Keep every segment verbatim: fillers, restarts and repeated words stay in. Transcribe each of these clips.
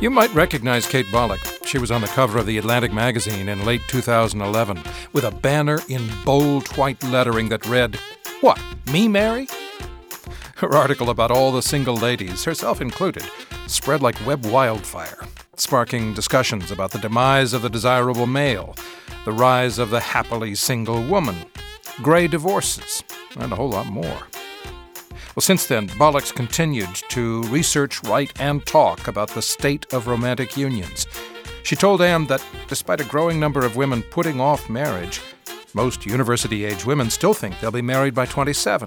You might recognize Kate Bollock. She was on the cover of the Atlantic magazine in late two thousand eleven with a banner in bold white lettering that read, "What, me, Mary?" Her article about all the single ladies, herself included, spread like web wildfire, sparking discussions about the demise of the desirable male, the rise of the happily single woman, gray divorces, and a whole lot more. Well, since then, Bollock's continued to research, write, and talk about the state of romantic unions. She told Anne that despite a growing number of women putting off marriage, most university-age women still think they'll be married by twenty-seven.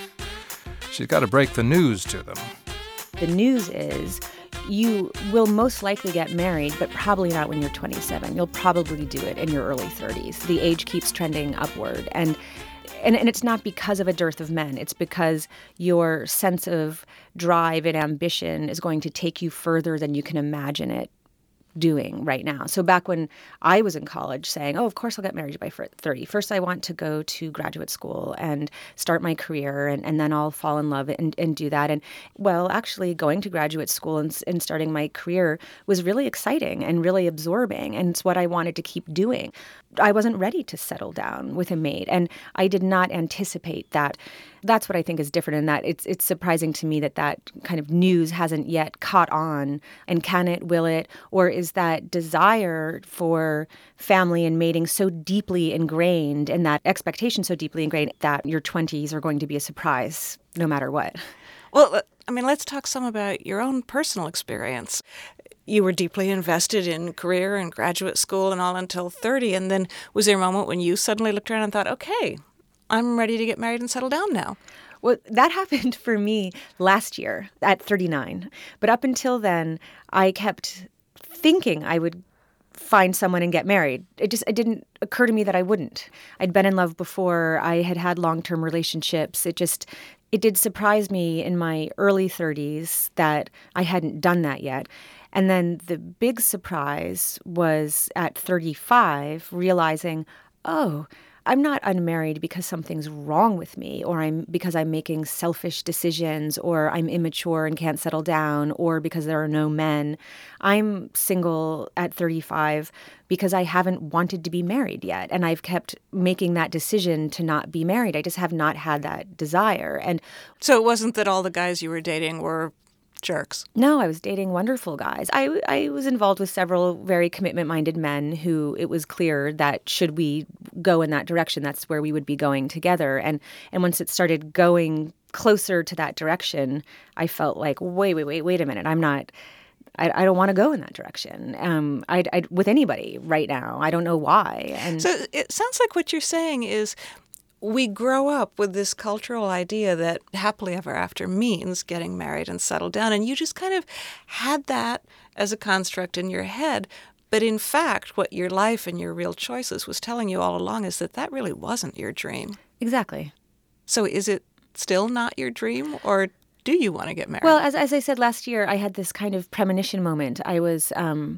She's got to break the news to them. The news is you will most likely get married, but probably not when you're twenty-seven. You'll probably do it in your early thirties. The age keeps trending upward. And And, and it's not because of a dearth of men. It's because your sense of drive and ambition is going to take you further than you can imagine it doing right now. So back when I was in college saying, oh, of course I'll get married by thirty. First, I want to go to graduate school and start my career, and, and then I'll fall in love and, and do that. And, well, actually going to graduate school and, and starting my career was really exciting and really absorbing, and it's what I wanted to keep doing. I wasn't ready to settle down with a mate, and I did not anticipate that. That's what I think is different in that it's it's surprising to me that that kind of news hasn't yet caught on. And can it, will it, or is that desire for family and mating so deeply ingrained and that expectation so deeply ingrained that your twenties are going to be a surprise no matter what? Well, I mean, let's talk some about your own personal experience. You were deeply invested in career and graduate school and all until thirty. And then was there a moment when you suddenly looked around and thought, okay, I'm ready to get married and settle down now? Well, that happened for me last year at thirty-nine. But up until then, I kept thinking I would find someone and get married. It just it didn't occur to me that I wouldn't. I'd been in love before. I had had long-term relationships. It just it did surprise me in my early thirties that I hadn't done that yet. And then the big surprise was at thirty-five, realizing, oh, I'm not unmarried because something's wrong with me, or I'm because I'm making selfish decisions, or I'm immature and can't settle down, or because there are no men. I'm single at thirty-five because I haven't wanted to be married yet, and I've kept making that decision to not be married. I just have not had that desire. And so it wasn't that all the guys you were dating were jerks? No, I was dating wonderful guys. I, I was involved with several very commitment-minded men who it was clear that should we go in that direction, that's where we would be going together. And and once it started going closer to that direction, I felt like, wait, wait, wait, wait a minute. I'm not, I, I don't want to go in that direction um, I, I, with anybody right now. I don't know why. And so it sounds like what you're saying is we grow up with this cultural idea that happily ever after means getting married and settled down. And you just kind of had that as a construct in your head. But in fact, what your life and your real choices was telling you all along is that that really wasn't your dream. Exactly. So is it still not your dream, or do you want to get married? Well, as, as I said last year, I had this kind of premonition moment. I was um,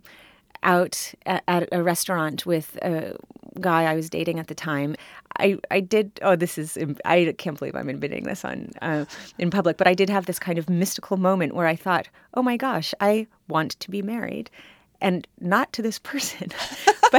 out at, at a restaurant with a guy I was dating at the time. I, I did, oh, this is, I can't believe I'm admitting this on uh, in public, but I did have this kind of mystical moment where I thought, oh my gosh, I want to be married. And not to this person, but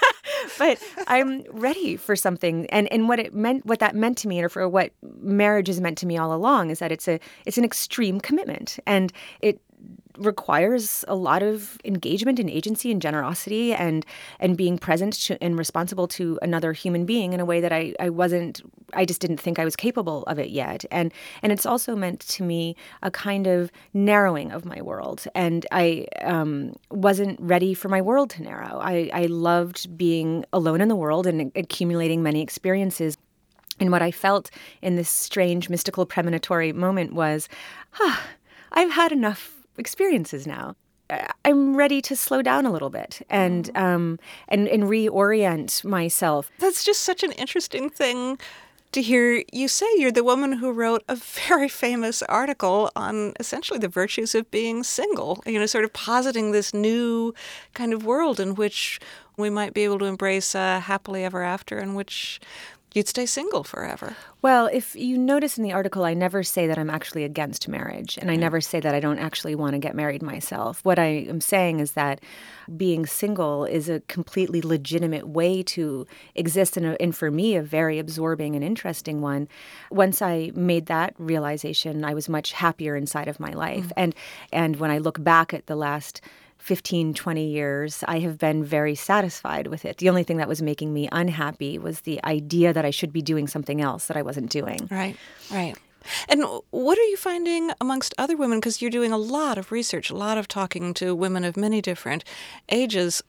but I'm ready for something. And and what it meant, what that meant to me, or for what marriage has meant to me all along, is that it's a it's an extreme commitment, and it requires a lot of engagement and agency and generosity and and being present to, and responsible to another human being in a way that I, I wasn't, I just didn't think I was capable of it yet. And and it's also meant to me a kind of narrowing of my world. And I um, wasn't ready for my world to narrow. I, I loved being alone in the world and accumulating many experiences. And what I felt in this strange, mystical, premonitory moment was, ah, I've had enough experiences now. I'm ready to slow down a little bit and um, and and reorient myself. That's just such an interesting thing to hear you say. You're the woman who wrote a very famous article on essentially the virtues of being single, you know, sort of positing this new kind of world in which we might be able to embrace uh, happily ever after, in which you'd stay single forever. Well, if you notice in the article, I never say that I'm actually against marriage, and I never say that I don't actually want to get married myself. What I am saying is that being single is a completely legitimate way to exist, and, a, and for me, a very absorbing and interesting one. Once I made that realization, I was much happier inside of my life. Mm. And and when I look back at the last fifteen, twenty years, I have been very satisfied with it. The only thing that was making me unhappy was the idea that I should be doing something else that I wasn't doing. Right, right. And what are you finding amongst other women? Because you're doing a lot of research, a lot of talking to women of many different ages.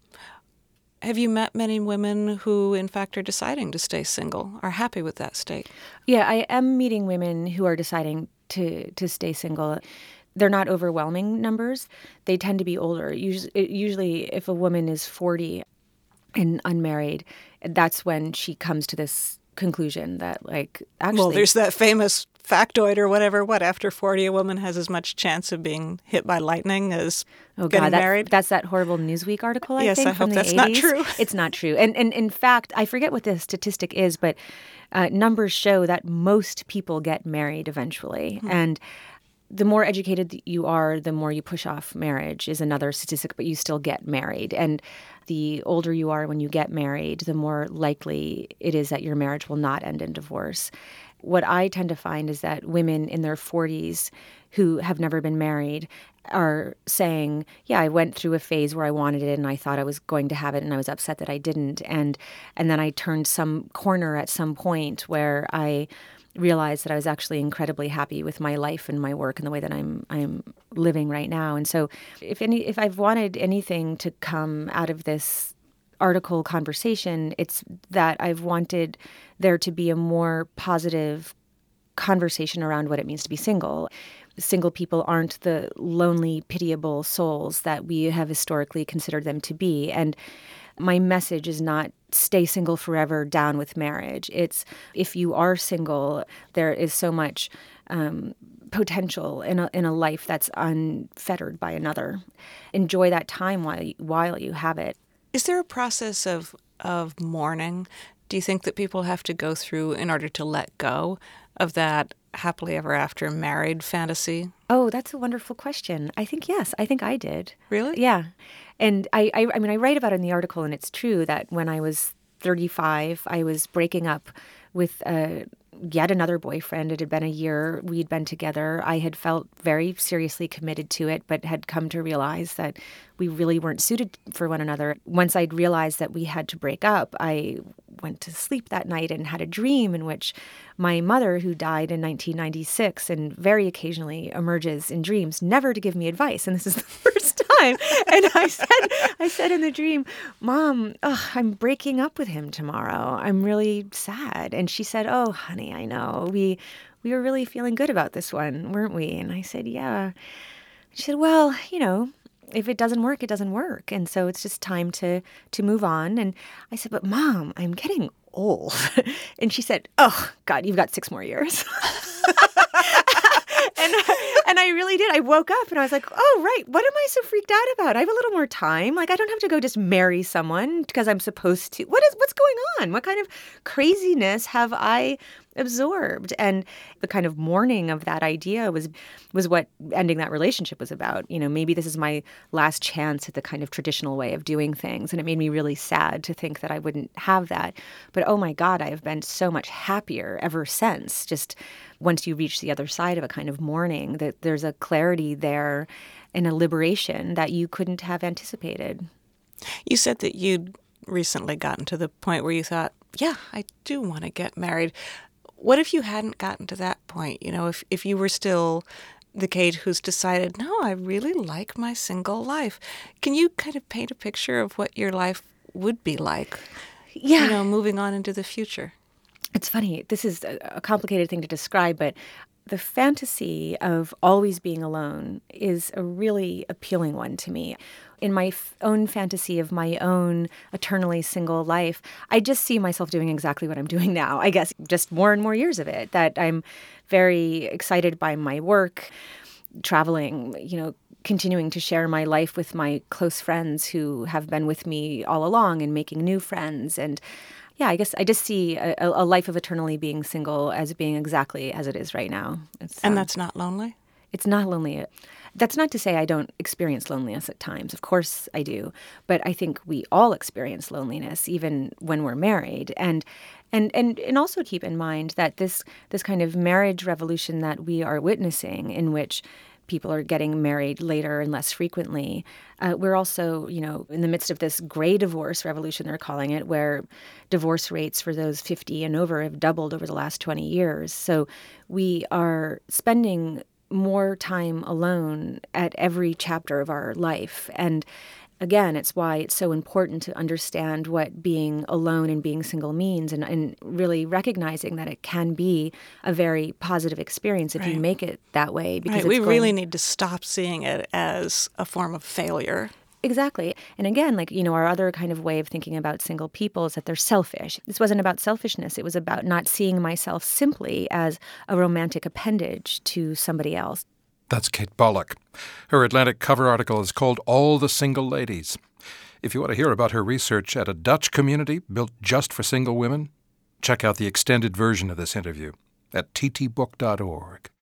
Have you met many women who, in fact, are deciding to stay single, are happy with that state? Yeah, I am meeting women who are deciding to, to stay single. They're not overwhelming numbers. They tend to be older. Usually, usually, if a woman is forty and unmarried, that's when she comes to this conclusion that, like, actually... Well, there's that famous factoid or whatever. What, after forty, a woman has as much chance of being hit by lightning as oh, getting God, that, married? That's that horrible Newsweek article, I yes, think, I from hope the that's eighties. not true. It's not true. And, and in fact, I forget what the statistic is, but uh, numbers show that most people get married eventually. Hmm. And the more educated you are, the more you push off marriage is another statistic, but you still get married. And the older you are when you get married, the more likely it is that your marriage will not end in divorce. What I tend to find is that women in their forties who have never been married are saying, yeah, I went through a phase where I wanted it and I thought I was going to have it and I was upset that I didn't. And and then I turned some corner at some point where I realized that I was actually incredibly happy with my life and my work and the way that I'm I'm living right now. And so if any if I've wanted anything to come out of this article conversation, it's that I've wanted there to be a more positive conversation around what it means to be single. Single people aren't the lonely, pitiable souls that we have historically considered them to be. And my message is not stay single forever, down with marriage. It's if you are single, there is so much um, potential in a, in a life that's unfettered by another. Enjoy that time while you, while you have it. Is there a process of of mourning? Do you think that people have to go through in order to let go of that happily ever after married fantasy? Oh, that's a wonderful question. I think yes. I think I did. Really? Yeah. And I, I, I mean, I write about it in the article, and it's true that when I was thirty-five, I was breaking up with uh, yet another boyfriend. It had been a year we'd been together. I had felt very seriously committed to it, but had come to realize that we really weren't suited for one another. Once I'd realized that we had to break up, I went to sleep that night and had a dream in which my mother, who died in nineteen ninety-six and very occasionally emerges in dreams, never to give me advice. And this is the first time. And I said, I said in the dream, Mom, oh, I'm breaking up with him tomorrow. I'm really sad. And she said, oh, honey, I know. We we were really feeling good about this one, weren't we? And I said, yeah. She said, well, you know, if it doesn't work, it doesn't work. And so it's just time to to move on. And I said, but Mom, I'm getting old. And she said, oh, God, you've got six more years. and, and I really did. I woke up and I was like, oh, right. What am I so freaked out about? I have a little more time. Like, I don't have to go just marry someone because I'm supposed to. What is what's going on? What kind of craziness have I absorbed? And the kind of mourning of that idea was was what ending that relationship was about. You know, maybe this is my last chance at the kind of traditional way of doing things. And it made me really sad to think that I wouldn't have that. But oh my God, I have been so much happier ever since. Just once you reach the other side of a kind of mourning, that there's a clarity there and a liberation that you couldn't have anticipated. You said that you'd recently gotten to the point where you thought, yeah, I do want to get married. What if you hadn't gotten to that point? You know, if, if you were still the Kate who's decided, no, I really like my single life. Can you kind of paint a picture of what your life would be like? Yeah. You know, moving on into the future. It's funny. This is a complicated thing to describe, but the fantasy of always being alone is a really appealing one to me. In my f- own fantasy of my own eternally single life, I just see myself doing exactly what I'm doing now. I guess just more and more years of it, that I'm very excited by my work, traveling, you know, continuing to share my life with my close friends who have been with me all along and making new friends. And yeah, I guess I just see a, a life of eternally being single as being exactly as it is right now. It's, And um, that's not lonely? It's not lonely. That's not to say I don't experience loneliness at times. Of course I do. But I think we all experience loneliness, even when we're married. And and and, and also keep in mind that this this kind of marriage revolution that we are witnessing, in which people are getting married later and less frequently, uh, we're also, you know, in the midst of this gray divorce revolution, they're calling it, where divorce rates for those fifty and over have doubled over the last twenty years. So we are spending more time alone at every chapter of our life. And again, it's why it's so important to understand what being alone and being single means, and, and really recognizing that it can be a very positive experience if Right. you make it that way. Because Right. it's We going- really need to stop seeing it as a form of failure. Exactly. And again, like, you know, our other kind of way of thinking about single people is that they're selfish. This wasn't about selfishness. It was about not seeing myself simply as a romantic appendage to somebody else. That's Kate Bollock. Her Atlantic cover article is called All the Single Ladies. If you want to hear about her research at a Dutch community built just for single women, check out the extended version of this interview at t t book dot org.